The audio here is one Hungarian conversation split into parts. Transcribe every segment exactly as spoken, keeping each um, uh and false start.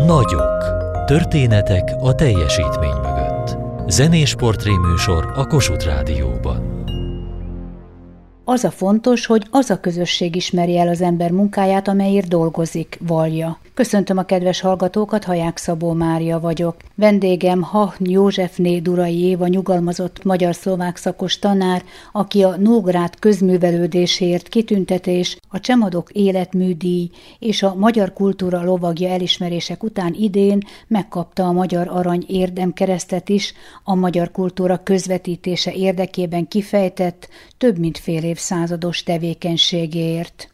Nagyok. Történetek a teljesítmény mögött. Zenés portréműsor a Kossuth Rádióban. Az a fontos, hogy az a közösség ismeri el az ember munkáját, amelyért dolgozik, vallja. Köszöntöm a kedves hallgatókat, Haják Szabó Mária vagyok. Vendégem Hahn Józsefné Durai Éva, nyugalmazott magyar-szlovák szakos tanár, aki a Nógrád közművelődéséért kitüntetés, a Csemadok életműdíj és a Magyar Kultúra Lovagja elismerések után idén megkapta a Magyar Arany Érdemkeresztet is, a magyar kultúra közvetítése érdekében kifejtett több mint fél évszázados tevékenységéért.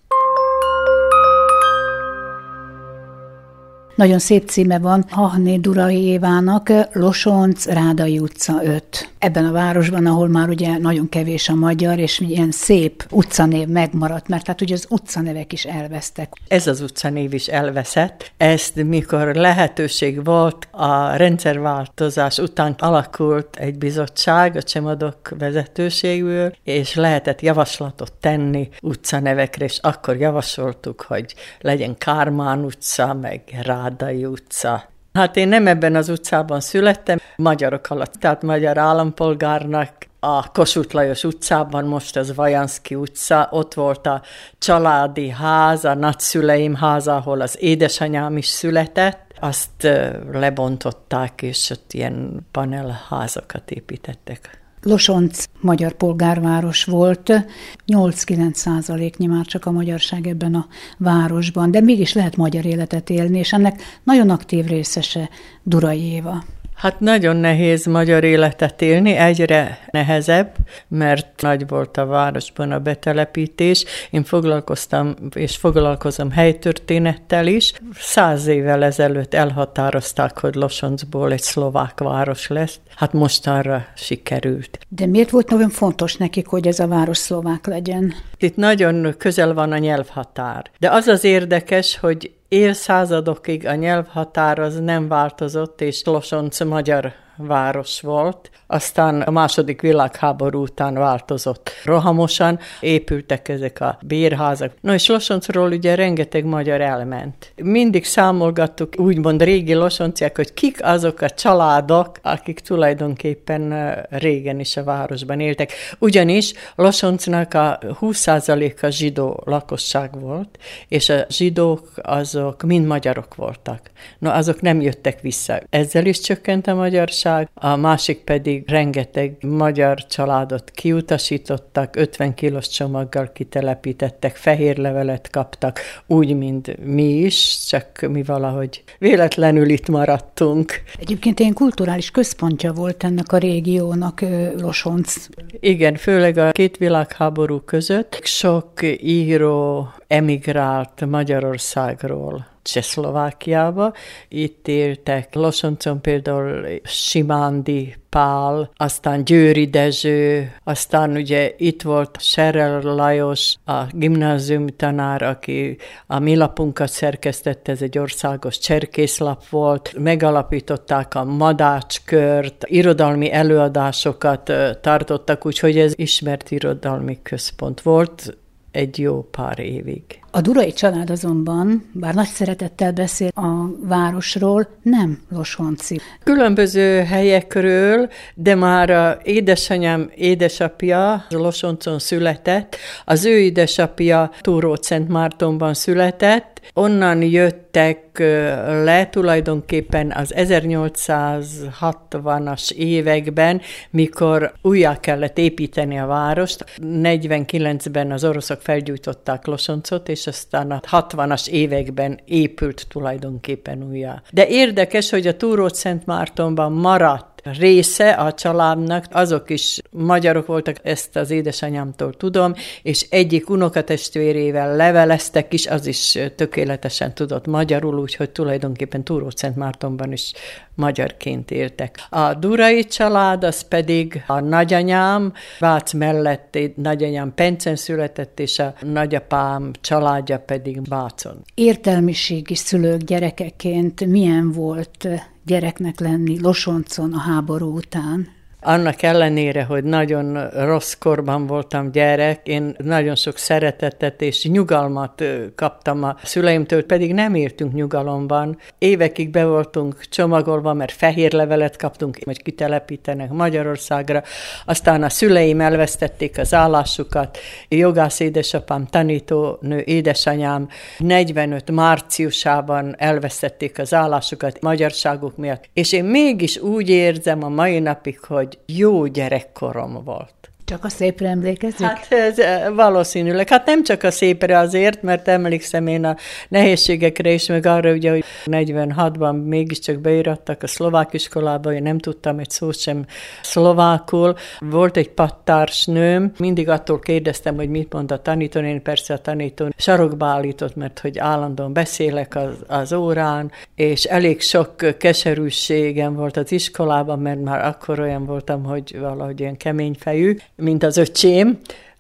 Nagyon szép címe van Hahné Durai Évának, Losonc, Rádai utca öt. Ebben a városban, ahol már ugye nagyon kevés a magyar, és ilyen szép utcanév megmaradt, mert hát ugye az utcanevek is elvesztek. Ez az utcanév is elveszett. Ezt mikor lehetőség volt, a rendszerváltozás után alakult egy bizottság a Csemadok vezetőségül, és lehetett javaslatot tenni utcanevekre, és akkor javasoltuk, hogy legyen Kármán utca, meg Rádai utca. Hát én nem ebben az utcában születtem, magyarok alatt, tehát magyar állampolgárnak. A Kossuth Lajos utcában, most az Vajanszky utca, ott volt a családi ház, a nagyszüleim háza, ahol az édesanyám is született. Azt lebontották, és ott ilyen panelházakat építettek. Losonc magyar polgárváros volt, nyolc-kilenc százaléknyi már csak a magyarság ebben a városban, de mégis lehet magyar életet élni, és ennek nagyon aktív részese Durai Éva. Hát nagyon nehéz magyar életet élni, egyre nehezebb, mert nagy volt a városban a betelepítés. Én foglalkoztam és foglalkozom helytörténettel is. Száz évvel ezelőtt elhatározták, hogy Losoncból egy szlovák város lesz. Hát mostanra sikerült. De miért volt nagyon fontos nekik, hogy ez a város szlovák legyen? Itt nagyon közel van a nyelvhatár. De az az érdekes, hogy évszázadokig a nyelvhatár az nem változott, és Losonc magyar város volt. Aztán a második világháború után változott rohamosan, épültek ezek a bérházak. No és Losoncról ugye rengeteg magyar elment. Mindig számolgattuk, úgymond régi losonciák, hogy kik azok a családok, akik tulajdonképpen régen is a városban éltek. Ugyanis Losoncnak a húsz százaléka zsidó lakosság volt, és a zsidók azok mind magyarok voltak. No azok nem jöttek vissza. Ezzel is csökkent a magyarság. A másik pedig rengeteg magyar családot kiutasítottak, ötven kilós csomaggal kitelepítettek, fehér levelet kaptak, úgy, mint mi is, csak mi valahogy véletlenül itt maradtunk. Egyébként ilyen kulturális központja volt ennek a régiónak Losonc. Igen, főleg a két világháború között sok író emigrált Magyarországról Csehszlovákiába. Itt éltek Losoncon például Simándi Pál, aztán Győri Dezső, aztán ugye itt volt Serrel Lajos, a gimnázium tanár, aki a mi lapunkat szerkesztette, ez egy országos cserkészlap volt. Megalapították a Madácskört, irodalmi előadásokat tartottak, úgyhogy ez ismert irodalmi központ volt egy jó pár évig. A Durai család azonban, bár nagy szeretettel beszél a városról, nem losonci. Különböző helyekről, de már a édesanyám édesapja Losoncon született, az ő édesapja Túrócentmártonban született, onnan jöttek le tulajdonképpen az ezernyolcszázhatvanas években, mikor újjá kellett építeni a várost. negyvenkilencben az oroszok felgyújtották Losoncot, és aztán a hatvanas években épült tulajdonképpen újjá. De érdekes, hogy a Túrócentmártonban maradt része a családnak, azok is magyarok voltak, ezt az édesanyámtól tudom, és egyik unokatestvérével leveleztek is, az is tökéletesen tudott magyarul, úgyhogy tulajdonképpen Túrócentmártonban is magyarként éltek. A Durai család, az pedig a nagyanyám, Vác mellett nagyanyám Pencen született, és a nagyapám családja pedig Vácon. Értelmiségi szülők gyerekeként milyen volt gyereknek lenni Losoncon a háború után? Annak ellenére, hogy nagyon rossz korban voltam gyerek, én nagyon sok szeretetet és nyugalmat kaptam a szüleimtől, pedig nem éltünk nyugalomban. Évekig be voltunk csomagolva, mert fehér levelet kaptunk, hogy kitelepítenek Magyarországra. Aztán a szüleim elvesztették az állásukat. Jogász édesapám, tanítónő édesanyám negyvenöt márciusában elvesztették az állásukat magyarságuk miatt. És én mégis úgy érzem a mai napig, hogy jó gyerekkorom volt. Csak a szépre emlékezik? Hát ez valószínűleg. Hát nem csak a szépre azért, mert emlékszem én a nehézségekre is, meg arra ugye, hogy negyvenhatban mégiscsak beirattak a szlovák iskolába, én nem tudtam egy szót sem szlovákul. Volt egy pattársnőm, mindig attól kérdeztem, hogy mit mond a tanítón, én persze a tanítón sarokba állított, mert hogy állandóan beszélek az, az órán, és elég sok keserűségem volt az iskolában, mert már akkor olyan voltam, hogy valahogy ilyen kemény fejű, mint az öcsém,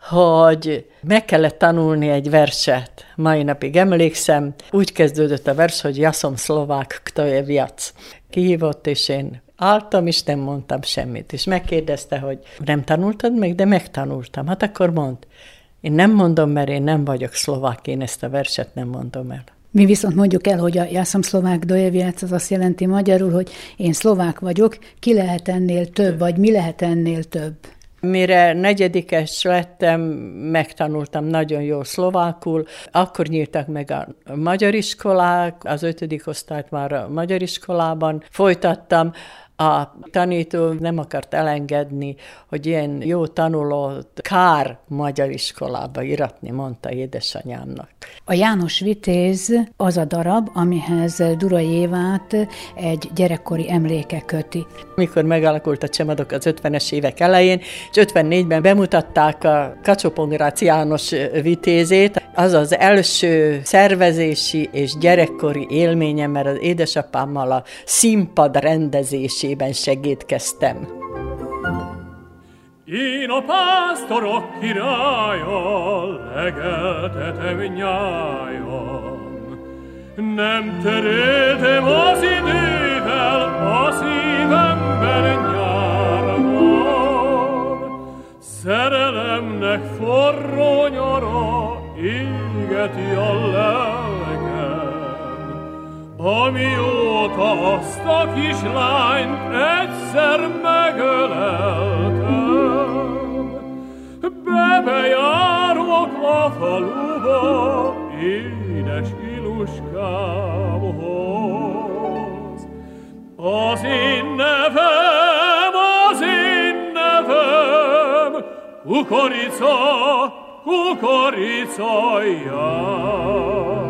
hogy meg kellett tanulni egy verset. Mai napig emlékszem, úgy kezdődött a vers, hogy Jasom szlovák, kto je viac. Kihívott, és én álltam, és nem mondtam semmit. És megkérdezte, hogy nem tanultad meg, de megtanultam. Hát akkor mondd. Én nem mondom, mert én nem vagyok szlovák, én ezt a verset nem mondom el. Mi viszont mondjuk el, hogy a Jasom szlovák, kto je viac, az azt jelenti magyarul, hogy én szlovák vagyok, ki lehet ennél több, vagy mi lehet ennél több? Mire negyedikes lettem, megtanultam nagyon jól szlovákul, akkor nyíltak meg a magyar iskolák, az ötödik osztályt már a magyar iskolában folytattam. A tanító nem akart elengedni, hogy ilyen jó tanulót kár magyar iskolába iratni, mondta édesanyámnak. A János Vitéz az a darab, amihez Durai Évát egy gyerekkori emléke köti. Mikor megalakult a Csemadok az ötvenes évek elején, és ötvennégyben bemutatták a Kacsó-Pongrác János Vitézét, az az első szervezési és gyerekkori élményem, mert az édesapámmal a színpad rendezésében segítkeztem. Én a pásztorok királya, legeltetem nyájan. Nem teréltem az idővel, a szívemben nyárban. Szerelemnek forró nyara égeti a lelkem, amióta azt a kislányt egyszer megöleltem. Bebejárok a faluba, édes Iluskámhoz. Az én nevem, az én nevem, kukorica, kukorica János.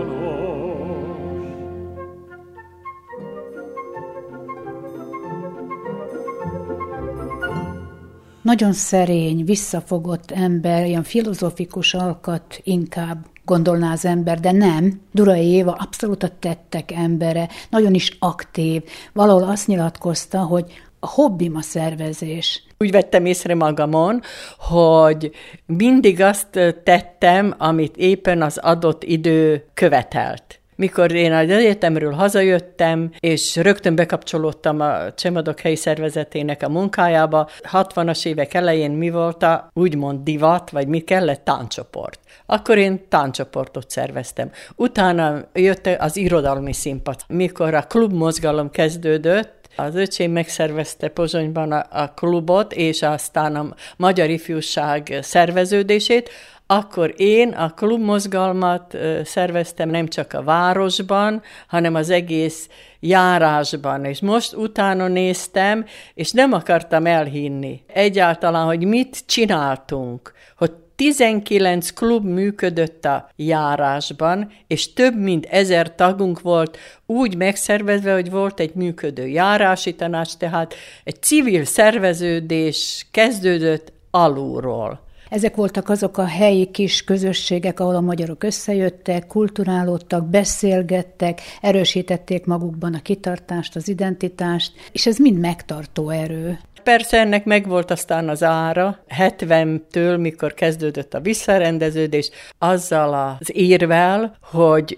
Nagyon szerény, visszafogott ember, ilyen filozófikus alkat inkább gondolná az ember, de nem. Durai Éva abszolút a tettek embere, nagyon is aktív. Valahol azt nyilatkozta, hogy a hobbim a szervezés. Úgy vettem észre magamon, hogy mindig azt tettem, amit éppen az adott idő követelt. Mikor én az egyetemről hazajöttem, és rögtön bekapcsolódtam a Csemadok helyi szervezetének a munkájába, hatvanas évek elején mi volt a úgymond divat, vagy mi kellett? Tánccsoport. Akkor én tánccsoportot szerveztem. Utána jött az irodalmi színpad. Mikor a klubmozgalom kezdődött, az öcsém megszervezte Pozsonyban a, a klubot, és aztán a Magyar Ifjúság szerveződését, akkor én a klubmozgalmat szerveztem nem csak a városban, hanem az egész járásban. És most utána néztem, és nem akartam elhinni egyáltalán, hogy mit csináltunk, hogy tizenkilenc klub működött a járásban, és több mint ezer tagunk volt úgy megszervezve, hogy volt egy működő járási tanács, tehát egy civil szerveződés kezdődött alulról. Ezek voltak azok a helyi kis közösségek, ahol a magyarok összejöttek, kulturálódtak, beszélgettek, erősítették magukban a kitartást, az identitást, és ez mind megtartó erő. Persze ennek megvolt aztán az ára, hetventől, mikor kezdődött a visszarendeződés, azzal az érvel, hogy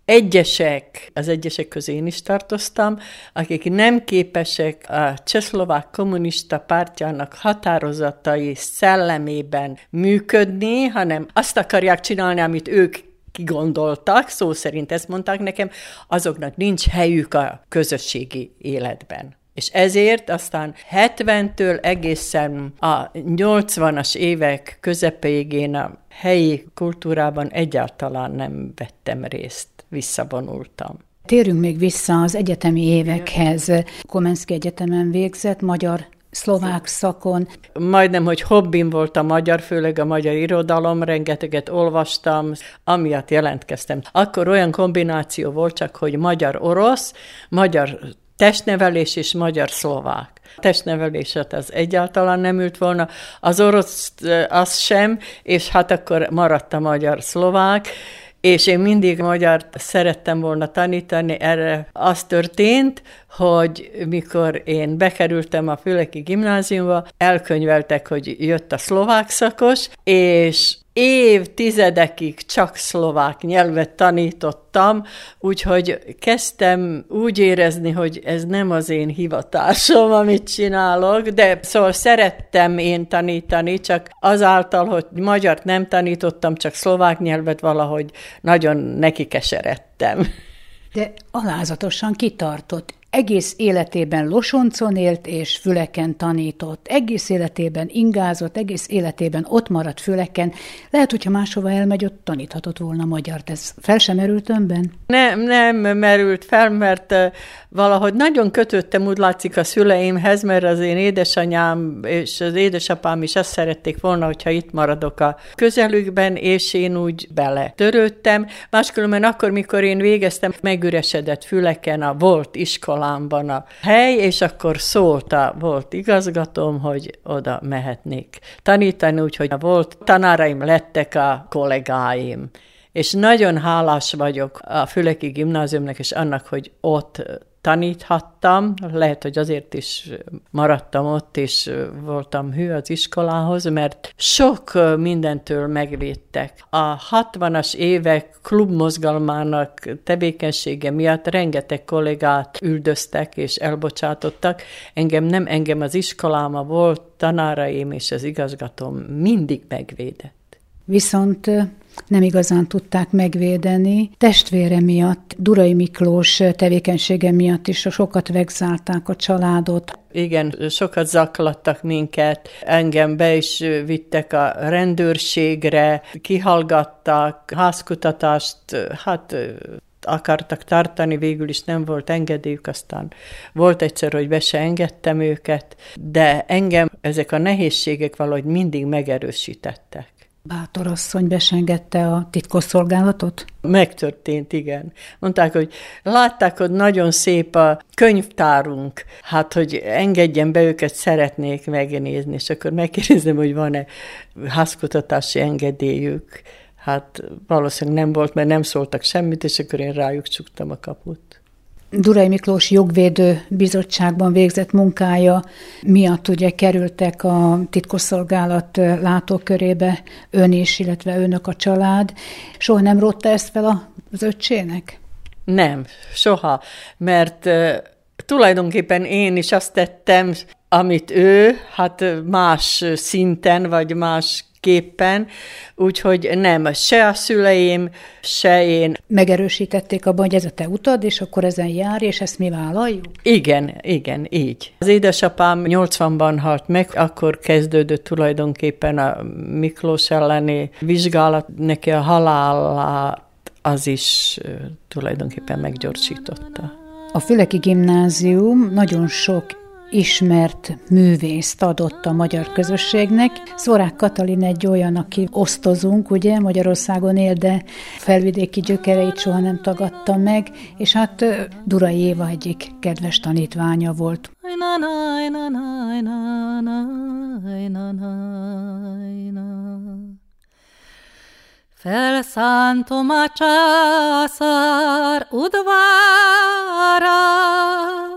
egyesek, az egyesek közé én is tartoztam, akik nem képesek a Csehszlovák Kommunista Pártjának határozatai szellemében működni, hanem azt akarják csinálni, amit ők kigondoltak, szó szerint ezt mondták nekem, azoknak nincs helyük a közösségi életben. És ezért aztán hetventől egészen a nyolcvanas évek közepéig én a helyi kultúrában egyáltalán nem vettem részt, visszavonultam. Térjünk még vissza az egyetemi évekhez. Komenszki Egyetemen végzett, magyar szlovák szakon. Majdnem, hogy hobbim volt a magyar, főleg a magyar irodalom, rengeteget olvastam, amiatt jelentkeztem. Akkor olyan kombináció volt csak, hogy magyar-orosz, magyar testnevelés és magyar-szlovák. A testnevelés az egyáltalán nem ült volna, az orosz az sem, és hát akkor maradt a magyar-szlovák, és én mindig magyart szerettem volna tanítani, erre az történt, hogy mikor én bekerültem a Füleki Gimnáziumba, elkönyveltek, hogy jött a szlovák szakos, és évtizedekig csak szlovák nyelvet tanítottam, úgyhogy kezdtem úgy érezni, hogy ez nem az én hivatásom, amit csinálok, de szóval szerettem én tanítani, csak azáltal, hogy magyart nem tanítottam, csak szlovák nyelvet valahogy nagyon nekikeseredtem. De alázatosan kitartott. Egész életében Losoncon élt és Füleken tanított. Egész életében ingázott, egész életében ott maradt Füleken. Lehet, hogyha máshova elmegy, ott taníthatott volna magyart. Ez fel sem merült önben? Nem, nem merült fel, mert valahogy nagyon kötöttem, úgy látszik, a szüleimhez, mert az én édesanyám és az édesapám is azt szerették volna, hogyha itt maradok a közelükben, és én úgy bele törődtem. Máskülönben akkor, mikor én végeztem, megüresedett Füleken a volt iskola, a hely, és akkor szólt a volt igazgatóm, hogy oda mehetnék tanítani, úgyhogy a volt tanáraim lettek a kollégáim. És nagyon hálás vagyok a Füleki Gimnáziumnak, és annak, hogy ott taníthattam, lehet, hogy azért is maradtam ott, és voltam hű az iskolához, mert sok mindentől megvédtek. A hatvanas évek klubmozgalmának tevékenysége miatt rengeteg kollégát üldöztek és elbocsátottak. Engem nem, engem az iskoláma volt, tanáraim és az igazgatóm mindig megvédett. Viszont nem igazán tudták megvédeni. Testvére miatt, Durai Miklós tevékenysége miatt is sokat vegzálták a családot. Igen, sokat zaklattak minket, engem be is vittek a rendőrségre, kihallgattak, házkutatást, hát akartak tartani, végül is nem volt engedélyük, aztán volt egyszer, hogy be se engedtem őket, de engem ezek a nehézségek valahogy mindig megerősítettek. Bátor asszony besengedte a titkosszolgálatot? Megtörtént, igen. Mondták, hogy látták, hogy nagyon szép a könyvtárunk, hát, hogy engedjen be őket, szeretnék megnézni, és akkor megkérdezem, hogy van-e házkutatási engedélyük. Hát valószínűleg nem volt, mert nem szóltak semmit, és akkor én rájuk csuktam a kaput. Durai Miklós jogvédő bizottságban végzett munkája miatt ugye kerültek a titkosszolgálat látókörébe ön is, illetve önök a család. Soha nem rótta ezt fel az öccsének? Nem, soha, mert uh, tulajdonképpen én is azt tettem, amit ő, hát más szinten, vagy más képpen, úgyhogy nem, se a szüleim, se én. Megerősítették abban, hogy ez a te utad, és akkor ezen jár, és ezt mi vállaljuk? Igen, igen, így. Az édesapám nyolcvanban halt meg, akkor kezdődött tulajdonképpen a Miklós elleni vizsgálat, neki a halálát az is uh, tulajdonképpen meggyorsította. A Füleki Gimnázium nagyon sok ismert művészt adott a magyar közösségnek. Szvorák Katalin egy olyan, aki osztozunk, ugye, Magyarországon él, de felvidéki gyökereit soha nem tagadta meg, és hát Durai Éva egyik kedves tanítványa volt. Felszántom a császár udvarat,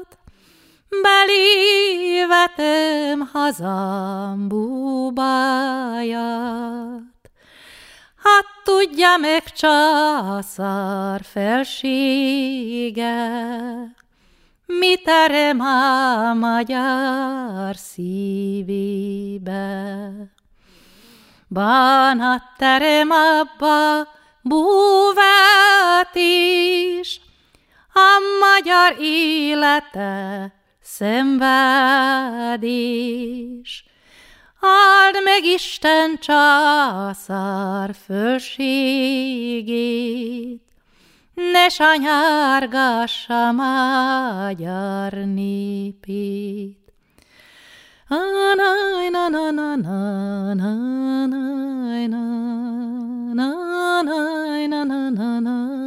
belívetem hazám búbáját. Hát tudja meg császár felsége, mit terem a magyar szívébe. Bánat terem abba búvát is, a magyar élete szenved is. Áld meg Isten császár fölségét, ne sanyárgássa magyar népét. Anaj, na, na, na, na, na, na, na, na, na, na, na,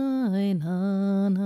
na.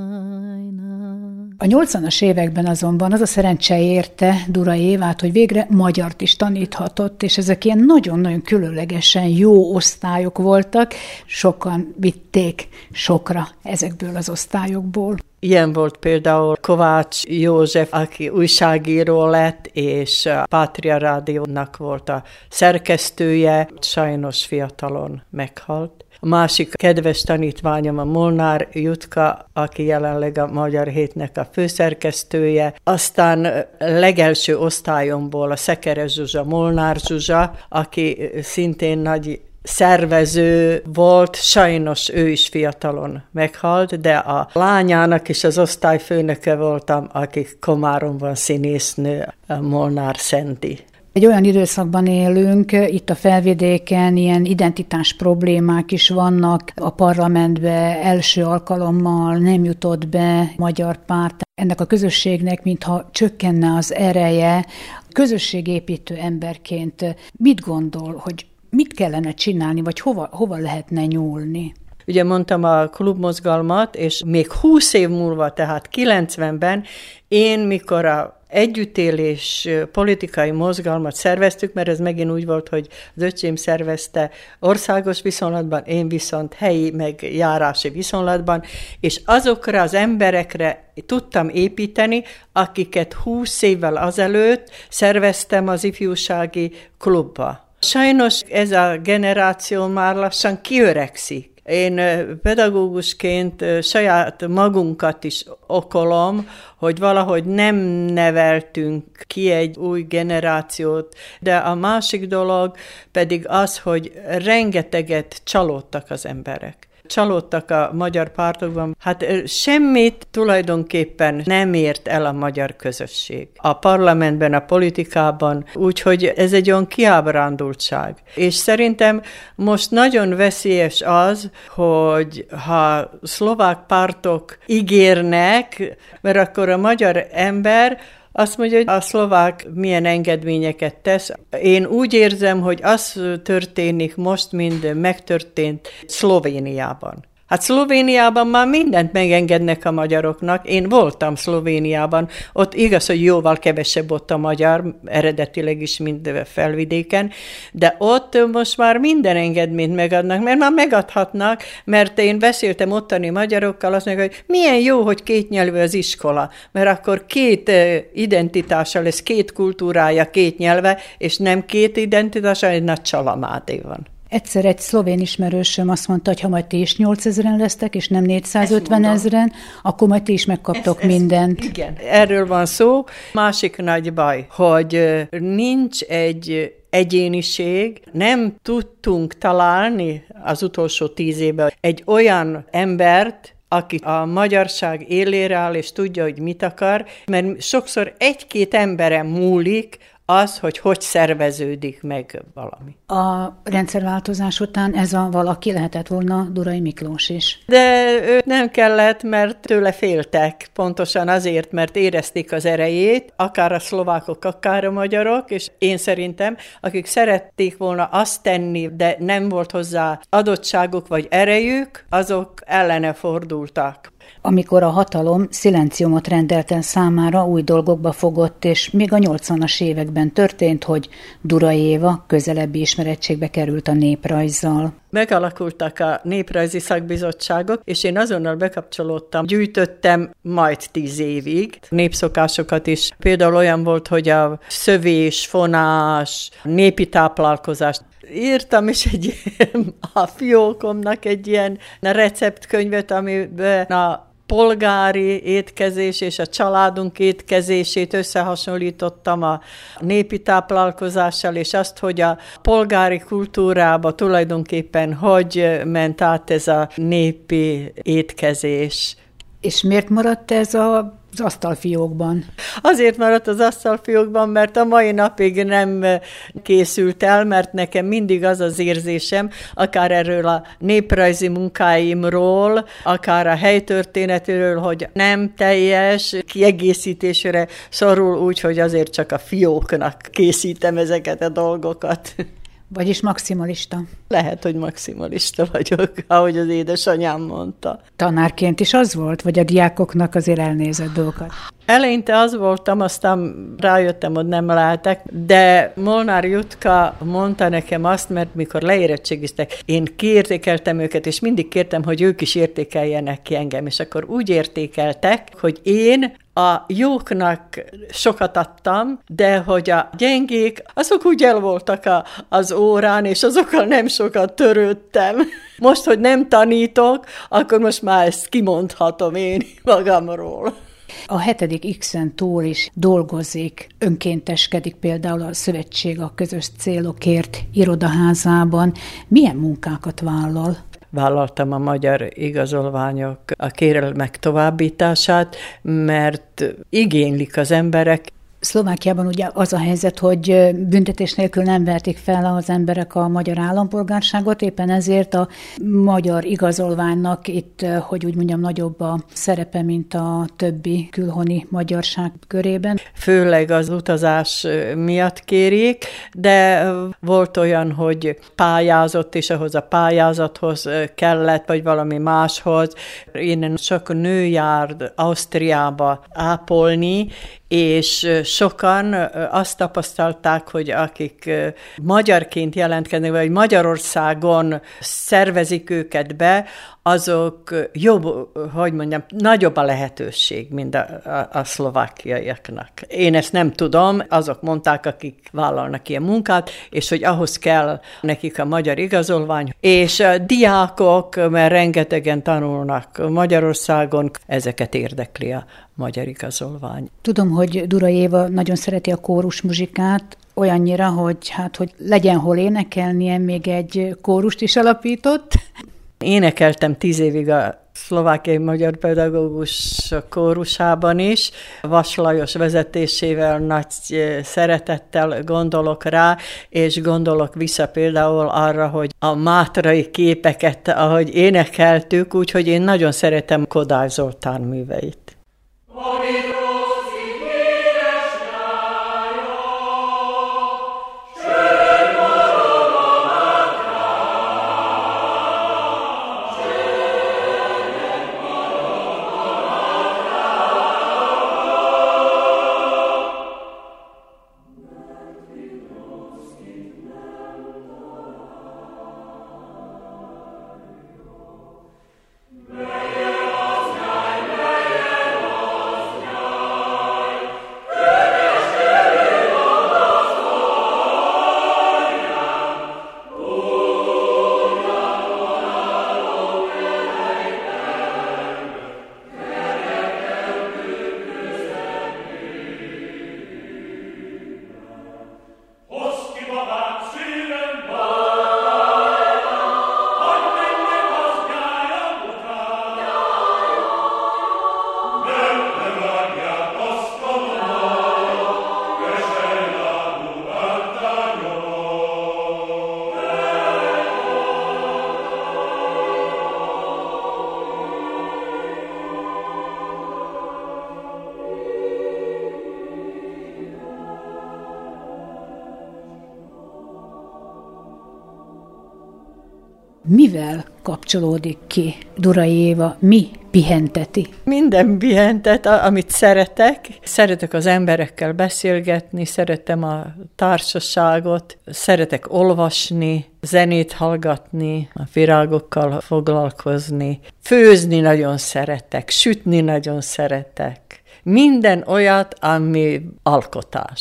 A nyolcvanas években azonban az a szerencse érte Duray Évát, hogy végre magyart is taníthatott, és ezek ilyen nagyon-nagyon különlegesen jó osztályok voltak, sokan vitték sokra ezekből az osztályokból. Ilyen volt például Kovács József, aki újságíró lett, és a Pátria Rádiónak volt a szerkesztője, sajnos fiatalon meghalt. A másik kedves tanítványom a Molnár Jutka, aki jelenleg a Magyar Hétnek a főszerkesztője. Aztán legelső osztályomból a Szekeres Zsuzsa, Molnár Zsuzsa, aki szintén nagy szervező volt, sajnos ő is fiatalon meghalt, de a lányának is az osztályfőnöke voltam, aki Komáromban színésznő, Molnár Szenti. Egy olyan időszakban élünk, itt a Felvidéken ilyen identitás problémák is vannak. A parlamentbe első alkalommal nem jutott be magyar párt. Ennek a közösségnek, mintha csökkenne az ereje. Közösségépítő emberként mit gondol, hogy mit kellene csinálni, vagy hova, hova lehetne nyúlni? Ugye mondtam a klubmozgalmat, és még húsz év múlva, tehát kilencvenben, én mikor a együttélés politikai mozgalmat szerveztük, mert ez megint úgy volt, hogy az öcsém szervezte országos viszonylatban, én viszont helyi, meg járási viszonylatban, és azokra az emberekre tudtam építeni, akiket húsz évvel azelőtt szerveztem az ifjúsági klubba. Sajnos ez a generáció már lassan kiöregszik. Én pedagógusként saját magunkat is okolom, hogy valahogy nem neveltünk ki egy új generációt, de a másik dolog pedig az, hogy rengeteget csalódtak az emberek. Csalódtak a magyar pártokban. Hát semmit tulajdonképpen nem ért el a magyar közösség. A parlamentben, a politikában, úgyhogy ez egy olyan kiábrándultság. És szerintem most nagyon veszélyes az, hogy ha szlovák pártok ígérnek, mert akkor a magyar ember azt mondja, hogy a szlovák milyen engedményeket tesz. Én úgy érzem, hogy az történik most, mint megtörtént Szlovéniában. Hát Szlovéniában már mindent megengednek a magyaroknak. Én voltam Szlovéniában, ott igaz, hogy jóval kevesebb ott a magyar, eredetileg is, mint Felvidéken, de ott most már minden engedményt megadnak, mert már megadhatnak, mert én beszéltem ottani magyarokkal, azt mondják, hogy milyen jó, hogy kétnyelvű az iskola, mert akkor két identitása lesz, két kultúrája, két nyelve, és nem két identitása, egy nagy csalamádé van. Egyszer egy szlovén ismerősöm azt mondta, hogy ha majd ti is nyolcezren lesztek, és nem négyszázötven ezren, akkor majd ti is megkaptok ez, ez, mindent. Igen, erről van szó. Másik nagy baj, hogy nincs egy egyéniség, nem tudtunk találni az utolsó tíz évben egy olyan embert, aki a magyarság élére áll, és tudja, hogy mit akar, mert sokszor egy-két emberen múlik az, hogy hogy szerveződik meg valami. A rendszerváltozás után ez a valaki lehetett volna Duray Miklós is. De őt nem kellett, mert tőle féltek. Pontosan azért, mert érezték az erejét, akár a szlovákok, akár a magyarok, és én szerintem, akik szerették volna azt tenni, de nem volt hozzá adottságuk vagy erejük, azok ellene fordultak. Amikor a hatalom szilenciumot rendelten számára, új dolgokba fogott, és még a nyolcvanas években történt, hogy Duray Éva közelebbi ismerettségbe került a néprajzzal. Megalakultak a néprajzi szakbizottságok, és én azonnal bekapcsolódtam, gyűjtöttem majd tíz évig népszokásokat is. Például olyan volt, hogy a szövés, fonás, népi táplálkozást. Írtam is egy a fiókomnak egy ilyen receptkönyvet, amiben a polgári étkezés és a családunk étkezését összehasonlítottam a népi táplálkozással, és azt, hogy a polgári kultúrába tulajdonképpen hogy ment át ez a népi étkezés. És miért maradt ez a az asztalfiókban? Azért maradt az asztalfiókban, mert a mai napig nem készült el, mert nekem mindig az az érzésem, akár erről a néprajzi munkáimról, akár a helytörténetről, hogy nem teljes, kiegészítésre szorul úgy, hogy azért csak a fióknak készítem ezeket a dolgokat. Vagyis maximalista. Lehet, hogy maximalista vagyok, ahogy az édesanyám mondta. Tanárként is az volt, vagy a diákoknak azért elnézett dolgokat? Eleinte az voltam, aztán rájöttem, hogy nem lehetek, de Molnár Jutka mondta nekem azt, mert mikor leérettségiztek, én kiértékeltem őket, és mindig kértem, hogy ők is értékeljenek ki engem, és akkor úgy értékeltek, hogy én a jóknak sokat adtam, de hogy a gyengék, azok úgy el voltak a, az órán, és azokkal nem sokat törődtem. Most, hogy nem tanítok, akkor most már ezt kimondhatom én magamról. A hetedik X-en túl is dolgozik, önkénteskedik például a Szövetség a közös célokért irodaházában. Milyen munkákat vállal? Vállaltam a magyar igazolványok a kérelmek továbbítását, mert igénylik az emberek. Szlovákiában ugye az a helyzet, hogy büntetés nélkül nem verték fel az emberek a magyar állampolgárságot, éppen ezért a magyar igazolványnak itt, hogy úgy mondjam, nagyobb a szerepe, mint a többi külhoni magyarság körében. Főleg az utazás miatt kérik, de volt olyan, hogy pályázott, és ahhoz a pályázathoz kellett, vagy valami máshoz. Innen sok nő jár Ausztriába ápolni, és sokan azt tapasztalták, hogy akik magyarként jelentkeznek, vagy Magyarországon szervezik őket be, azok jobb, hogy mondjam, nagyobb a lehetőség, mint a, a, a szlovákiaiaknak. Én ezt nem tudom, azok mondták, akik vállalnak ilyen munkát, és hogy ahhoz kell nekik a magyar igazolvány. És a diákok, mert rengetegen tanulnak Magyarországon, ezeket érdekli a magyar igazolvány. Tudom, hogy Durai Éva nagyon szereti a kórusmuzsikát, olyannyira, hogy hát, hogy legyen hol énekelnie, még egy kórust is alapított. Énekeltem tíz évig a szlovákiai magyar pedagógus kórusában is. Vas Lajos vezetésével nagy szeretettel gondolok rá, és gondolok vissza például arra, hogy a mátrai képeket, ahogy énekeltük, úgyhogy én nagyon szeretem Kodály Zoltán műveit. Mivel kapcsolódik ki Durai Éva? Mi pihenteti? Minden pihentet, amit szeretek. Szeretek az emberekkel beszélgetni, szeretem a társaságot, szeretek olvasni, zenét hallgatni, a virágokkal foglalkozni. Főzni nagyon szeretek, sütni nagyon szeretek. Minden olyat, ami alkotás.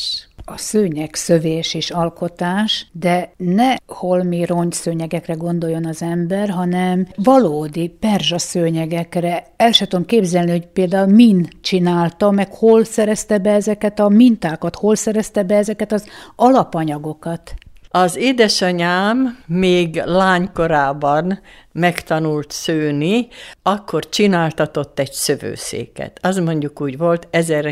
a szőnyegszövés és alkotás, de ne holmi rongyszőnyegekre gondoljon az ember, hanem valódi perzsa szőnyegekre. El se tudom képzelni, hogy például min csinálta, meg hol szerezte be ezeket a mintákat, hol szerezte be ezeket az alapanyagokat. Az édesanyám még lánykorában megtanult szőni, akkor csináltatott egy szövőszéket. Az mondjuk úgy volt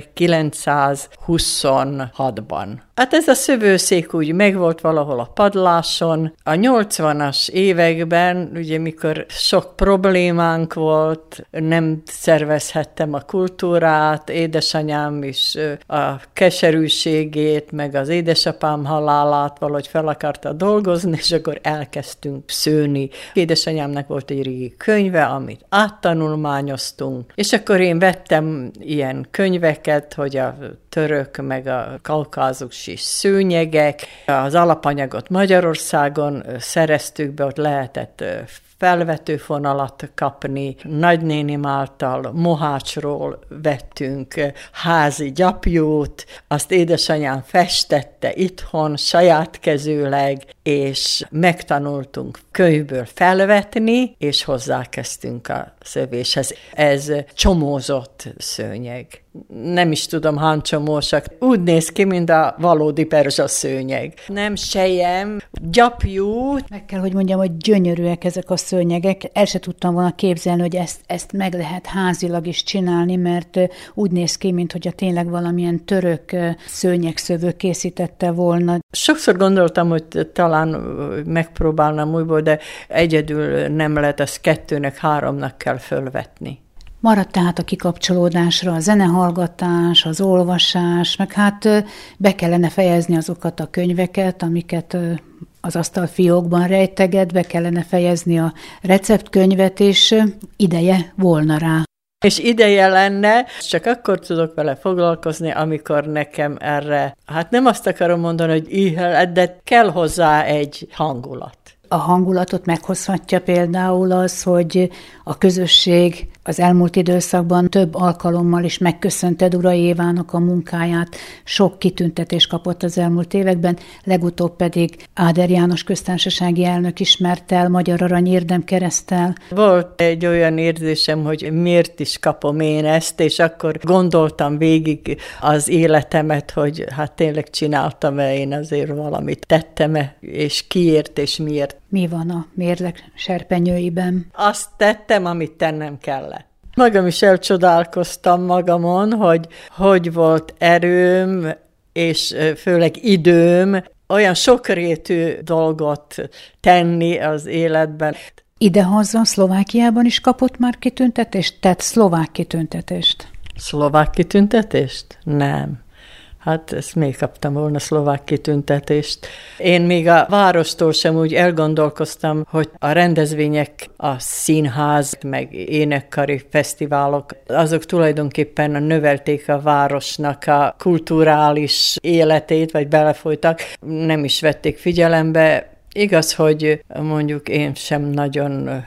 ezerkilencszázhuszonhatban. Hát ez a szövőszék úgy megvolt valahol a padláson. A nyolcvanas években, ugye mikor sok problémánk volt, nem szervezhettem a kultúrát, édesanyám is a keserűségét, meg az édesapám halálát valahogy fel akarta dolgozni, és akkor elkezdtünk szőni. Édesanyámnak volt egy régi könyve, amit áttanulmányoztunk, és akkor én vettem ilyen könyveket, hogy a török, meg a kaukázusi szőnyegek, az alapanyagot Magyarországon szereztük be, ott lehetett felvetőfonalat kapni. Nagynénim által Mohácsról vettünk házi gyapjút, azt édesanyám festette itthon saját kezűleg, és megtanultunk könyvből felvetni, és hozzákezdtünk a szövéshez. Ez csomózott szőnyeg. Nem is tudom, hány csomósak. Úgy néz ki, mint a valódi perzsa szőnyeg. Nem sejem, gyapjú. Meg kell, hogy mondjam, hogy gyönyörűek ezek a szőnyegek. El se tudtam volna képzelni, hogy ezt, ezt meg lehet házilag is csinálni, mert úgy néz ki, mintha tényleg valamilyen török szőnyegszövő készítette volna. Sokszor gondoltam, hogy talán megpróbálnám újból, de egyedül nem lehet, ezt kettőnek, háromnak kell fölvetni. Maradt tehát a kikapcsolódásra a zenehallgatás, az olvasás, meg hát be kellene fejezni azokat a könyveket, amiket az asztalfiókban rejteget, be kellene fejezni a receptkönyvet, és ideje volna rá. És ideje lenne, csak akkor tudok vele foglalkozni, amikor nekem erre, hát nem azt akarom mondani, hogy ihel, de kell hozzá egy hangulat. A hangulatot meghozhatja például az, hogy a közösség az elmúlt időszakban több alkalommal is megköszönte Durai Évának a munkáját. Sok kitüntetés kapott az elmúlt években, legutóbb pedig Áder János köztársasági elnök ismert el Magyar Arany Érdemkereszttel. Volt egy olyan érzésem, hogy miért is kapom én ezt, és akkor gondoltam végig az életemet, hogy hát tényleg csináltam-e én azért valamit, tettem-e, és kiért, és miért. Mi van a mérleg serpenyőiben? Azt tettem, amit tennem kellett. Magam is elcsodálkoztam magamon, hogy hogy volt erőm, és főleg időm, olyan sokrétű dolgot tenni az életben. Idehaza Szlovákiában is kapott már kitüntetést? Tehát szlovák kitüntetést? Szlovák kitüntetést? Nem. Hát ezt még kaptam volna szlovák kitüntetést. Én még a várostól sem úgy elgondolkoztam, hogy a rendezvények, a színház, meg énekkari fesztiválok, azok tulajdonképpen növelték a városnak a kulturális életét, vagy belefolytak, nem is vették figyelembe. Igaz, hogy mondjuk én sem nagyon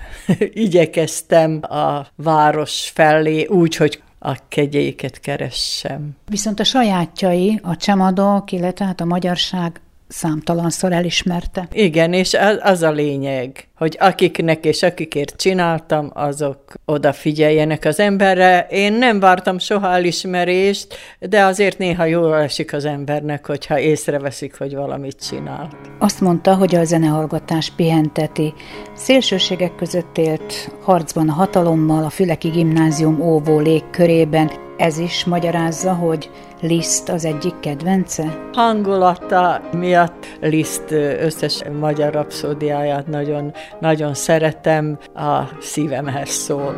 igyekeztem a város felé úgy, hogy a kegyeiket keressem. Viszont a sajátjai, a csemadok, illetve hát a magyarság számtalanszor elismerte. Igen, és az, az a lényeg, hogy akiknek és akikért csináltam, azok odafigyeljenek az emberre. Én nem vártam soha elismerést, de azért néha jól esik az embernek, hogyha észreveszik, hogy valamit csinál. Azt mondta, hogy a zenehallgatás pihenteti. Szélsőségek között élt harcban a hatalommal, a Füleki Gimnázium óvó légkörében. Ez is magyarázza, hogy Liszt az egyik kedvence? Hangulata miatt Liszt összes magyar rapszódiáját nagyon, nagyon szeretem, a szívemhez szól.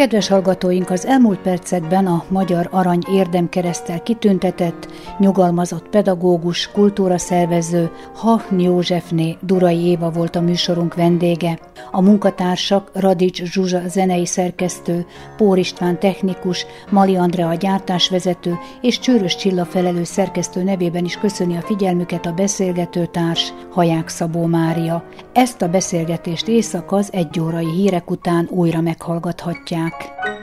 Kedves hallgatóink, az elmúlt percekben a Magyar Arany Érdemkereszttel kitüntetett, nyugalmazott pedagógus, kultúraszervező Hahn Józsefné Durai Éva volt a műsorunk vendége. A munkatársak Radics Zsuzsa zenei szerkesztő, Pór István technikus, Mali Andrea gyártásvezető és Csőrös Csilla felelős szerkesztő nevében is köszöni a figyelmüket a beszélgetőtárs, Haják Szabó Mária. Ezt a beszélgetést éjszaka az egy órai hírek után újra meghallgathatják.